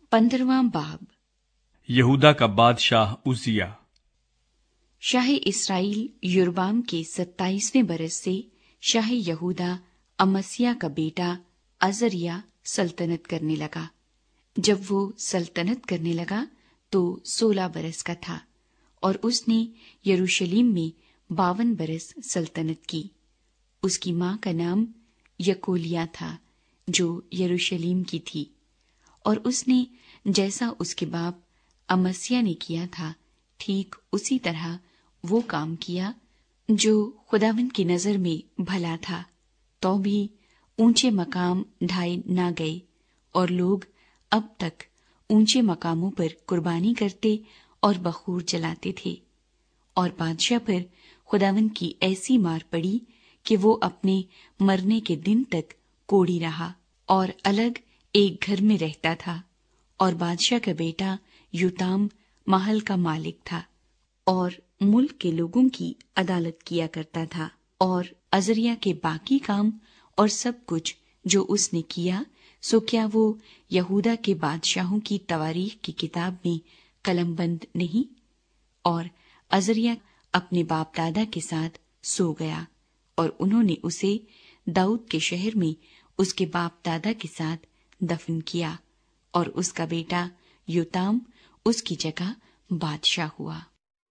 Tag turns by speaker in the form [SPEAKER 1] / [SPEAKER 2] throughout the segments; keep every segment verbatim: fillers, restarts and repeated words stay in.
[SPEAKER 1] पंद्रहवां बाब।
[SPEAKER 2] यहूदा का बादशाह उज्जिया।
[SPEAKER 1] शाह इसराइल योरबाम के सत्ताईसवें बरस से शाह यहूदा अमस्याह का बेटा अजरिया सल्तनत करने लगा। जब वो सल्तनत करने लगा तो सोलह बरस का था और उसने यरूशलेम में बावन बरस सल्तनत की। उसकी माँ का नाम यकोलिया था जो यरूशलेम की थी, और उसने जैसा उसके बाप अमस्याह ने किया था ठीक उसी तरह वो काम किया जो खुदावंद की नजर में भला था। तो भी ऊंचे मकाम ढाए ना गए और लोग अब तक ऊंचे मकामों पर कुर्बानी करते और बखूर जलाते थे। और बादशाह पर खुदावंद की ऐसी मार पड़ी कि वो अपने मरने के दिन तक कोढ़ी रहा और अलग एक घर में रहता था। और बादशाह का बेटा योताम महल का मालिक था और मुल्क के लोगों की अदालत किया करता था। और अजरिया के बाकी काम और सब कुछ जो उसने किया, सो क्या वो यहूदा के बादशाहों की तवारीख की किताब में कलमबंद नहीं? और अजरिया अपने बाप दादा के साथ सो गया और उन्होंने उसे दाऊद के शहर में उसके बाप दादा के साथ दफन किया, और उसका बेटा योताम उसकी जगह बादशाह हुआ।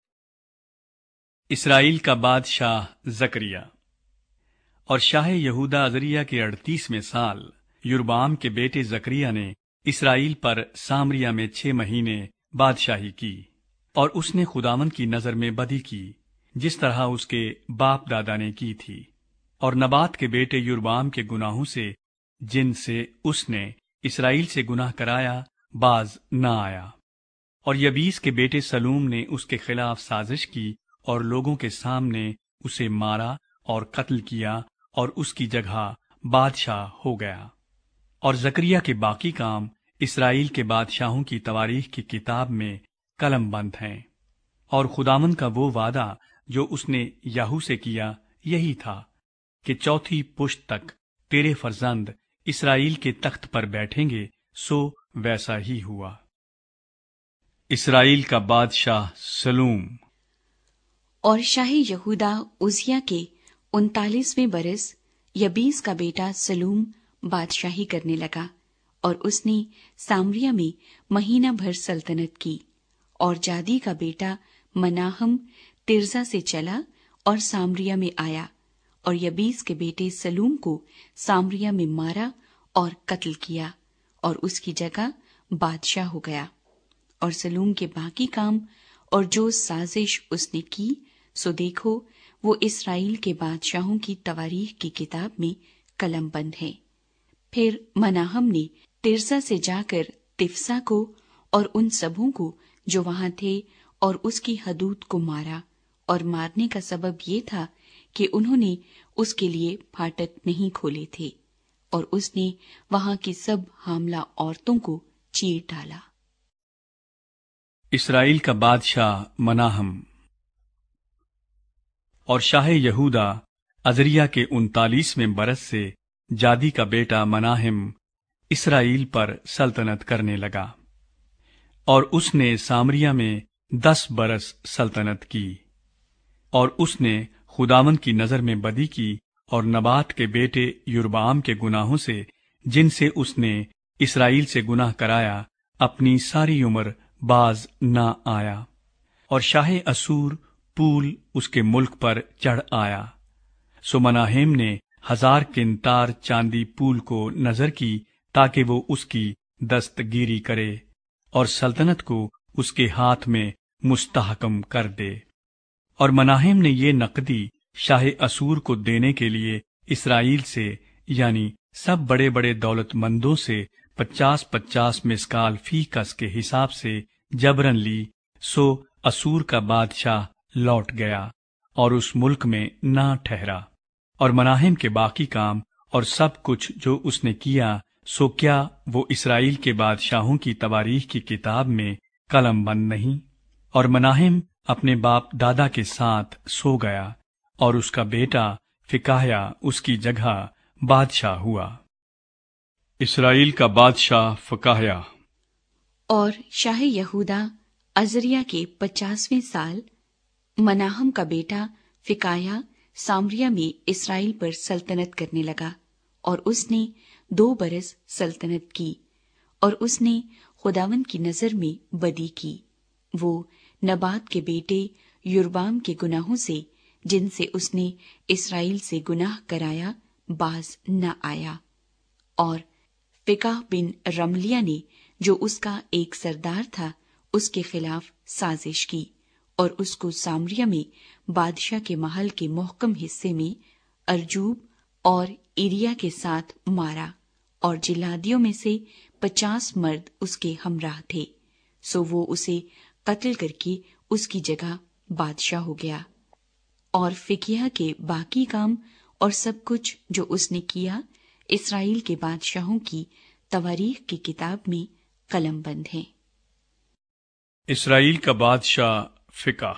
[SPEAKER 2] इसराइल का बादशाह जकरिया। और शाह यहूदा अजरिया के अड़तीसवें साल योरबाम के बेटे जकरिया ने इसराइल पर सामरिया में छह महीने बादशाही की। और उसने खुदावंद की नजर में बदी की जिस तरह उसके बाप दादा ने की थी, और नबात के बेटे योरबाम के गुनाहों से जिनसे उसने इसराइल से गुनाह कराया बाज न आया। और यबीस के बेटे सलूम ने उसके खिलाफ साजिश की और लोगों के सामने उसे मारा और कत्ल किया और उसकी जगह बादशाह हो गया। और जकरिया के बाकी काम इसराइल के बादशाहों की तवारीख की किताब में कलमबंद हैं। और खुदावंद का वो वादा जो उसने याहू से किया यही था कि चौथी पुश्त तक तेरे फर्जंद इसराइल के तख्त पर बैठेंगे, सो वैसा ही हुआ। इसराइल का बादशाह सलूम।
[SPEAKER 1] और शाह यहूदा उजिया के उनतालीसवें बरस यबीस का बेटा सलूम बादशाही करने लगा, और उसने सामरिया में महीना भर सल्तनत की। और जादी का बेटा मनाहम तिर्जा से चला और सामरिया में आया, और यबीस के बेटे सलूम को सामरिया में मारा और कत्ल किया, और उसकी जगह बादशाह हो गया। और सलूम के बाकी काम और जो साजिश उसने की, सो देखो वो इसराइल के बादशाहों की तवारीख की किताब में कलमबंद है। फिर मनाहम ने तिर्सा से जाकर तिफसा को और उन सबों को जो वहां थे और उसकी हदूद को मारा, और मारने का सबब ये था कि उन्होंने उसके लिए फाटक नहीं खोले थे, और उसने वहां की सब हामला औरतों को चीर डाला।
[SPEAKER 2] इसराइल का बादशाह मनाहम। और शाह यहूदा अजरिया के उनतालीसवें बरस से जादी का बेटा मनाहिम इसराइल पर सल्तनत करने लगा। और उसने सामरिया में दस बरस सल्तनत की। और उसने खुदावंद की नजर में बदी की और नबात के बेटे योरबाम के गुनाहों से जिनसे उसने इसराइल से गुनाह कराया अपनी सारी उम्र बाज न आया। और शाह असूर पूल उसके मुल्क पर चढ़ आया। सो मनाहेम ने हजार किंतार चांदी पूल को नजर की ताकि वो उसकी दस्तगीरी करे और सल्तनत को उसके हाथ में मुस्तहकम कर दे। और मनाहेम ने ये नकदी शाह असूर को देने के लिए इसराइल से यानी सब बड़े बड़े दौलतमंदों से पचास पचास मिसकाल फी कस के हिसाब से जबरन ली। सो असूर का बादशाह लौट गया और उस मुल्क में ना ठहरा। और मनाहेम के बाकी काम और सब कुछ जो उसने किया, सो क्या वो इसराइल के बादशाहों की तवारीख की किताब में कलमबंद नहीं? और मनाहेम अपने बाप दादा के साथ सो गया और उसका बेटा फिकाहया उसकी जगह बादशाह हुआ। इसराइल का बादशाह फिकाहया।
[SPEAKER 1] اور شاہ یہودا عزریہ کے پچاسویں سال مناہم کا بیٹا فکایا سامریا میں اسرائیل پر سلطنت کرنے لگا، اور اس نے دو برس سلطنت کی، اور اس نے خداوند کی نظر میں بدی کی۔ وہ نبات کے بیٹے یربام کے گناہوں سے، جن سے اس نے اسرائیل سے گناہ کرایا، باز نہ آیا۔ اور فکاہ بن رملیہ نے، جو اس کا ایک سردار تھا، اس کے خلاف سازش کی، اور اس کو سامریا میں بادشاہ کے محل کے محکم حصے میں ارجوب اور ایریا کے ساتھ مارا، اور جلادیوں میں سے پچاس مرد اس کے ہمراہ تھے، سو وہ اسے قتل کر کے اس کی جگہ بادشاہ ہو گیا۔ اور فکیہ کے باقی کام اور سب کچھ جو اس نے کیا، اسرائیل کے بادشاہوں کی تواریخ کی کتاب میں قلم بند ہے۔
[SPEAKER 2] اسرائیل کا بادشاہ فکہ۔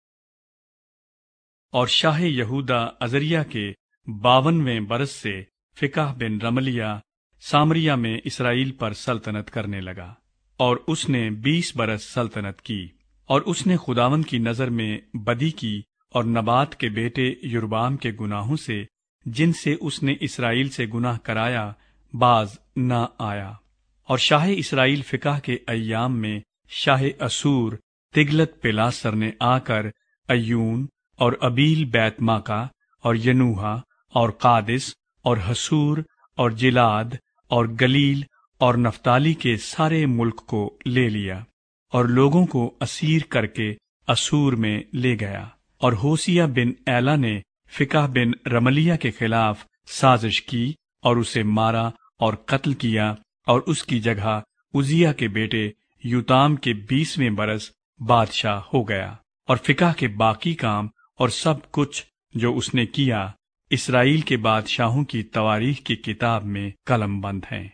[SPEAKER 2] اور شاہ یہودا عزریہ کے باونویں برس سے فکہ بن رملیہ سامریہ میں اسرائیل پر سلطنت کرنے لگا، اور اس نے بیس برس سلطنت کی، اور اس نے خداوند کی نظر میں بدی کی، اور نبات کے بیٹے یربام کے گناہوں سے، جن سے اس نے اسرائیل سے گناہ کرایا، باز نہ آیا۔ اور شاہ اسرائیل فکہ کے ایام میں شاہ اسور تگلت پلاسر نے آ کر ایون اور ابیل بیت ماکا اور ینوہا اور قادس اور حسور اور جلاد اور گلیل اور نفتالی کے سارے ملک کو لے لیا، اور لوگوں کو اسیر کر کے اسور میں لے گیا۔ اور ہوسیہ بن ایلا نے فکہ بن رملیہ کے خلاف سازش کی، اور اسے مارا اور قتل کیا، اور اس کی جگہ عزیہ کے بیٹے یوتام کے بیسویں برس بادشاہ ہو گیا۔ اور فکہ کے باقی کام اور سب کچھ جو اس نے کیا، اسرائیل کے بادشاہوں کی تواریخ کی کتاب میں قلم بند ہیں۔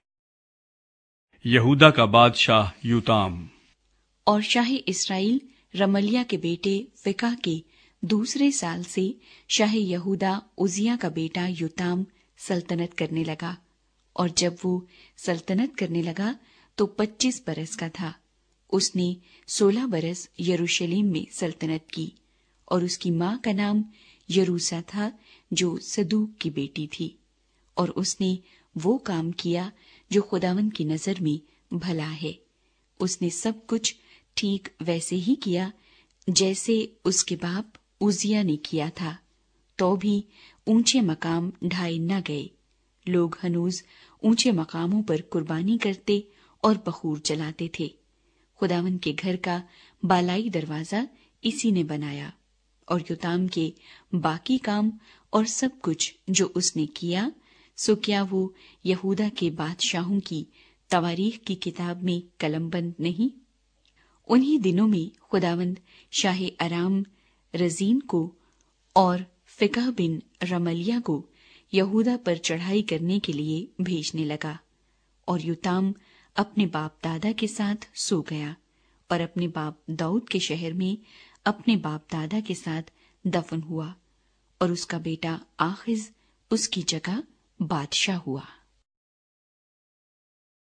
[SPEAKER 2] یہودا کا بادشاہ یوتام۔
[SPEAKER 1] اور شاہ اسرائیل رملیہ کے بیٹے فکہ کے دوسرے سال سے شاہ یہودا عزیہ کا بیٹا یوتام سلطنت کرنے لگا، اور جب وہ سلطنت کرنے لگا تو پچیس برس کا تھا۔ اس نے سولہ برس یروشلم میں سلطنت کی، اور اس کی ماں کا نام یروسا تھا، جو صدوق کی بیٹی تھی۔ اور اس نے وہ کام کیا جو خداوند کی نظر میں بھلا ہے۔ اس نے سب کچھ ٹھیک ویسے ہی کیا جیسے اس کے باپ عزیہ نے کیا تھا، تو بھی اونچے مقام ڈھائے نہ گئے۔ لوگ ہنوز اونچے مقاموں پر قربانی کرتے اور بخور جلاتے تھے۔ خداوند کے گھر کا بالائی دروازہ اسی نے بنایا۔ اور یوتام کے باقی کام اور سب کچھ جو اس نے کیا، سو کیا وہ یہودا کے بادشاہوں کی تواریخ کی کتاب میں قلم بند نہیں؟ انہی دنوں میں خداوند شاہ ارام رزین کو اور فکہ بن رملیہ کو یہودا پر چڑھائی کرنے کے لیے بھیجنے لگا، اور یوتام اپنے باپ دادا کے ساتھ سو گیا، اور اپنے باپ داؤد کے شہر میں اپنے باپ دادا کے ساتھ دفن ہوا، اور اس کا بیٹا آخز اس کی جگہ بادشاہ ہوا۔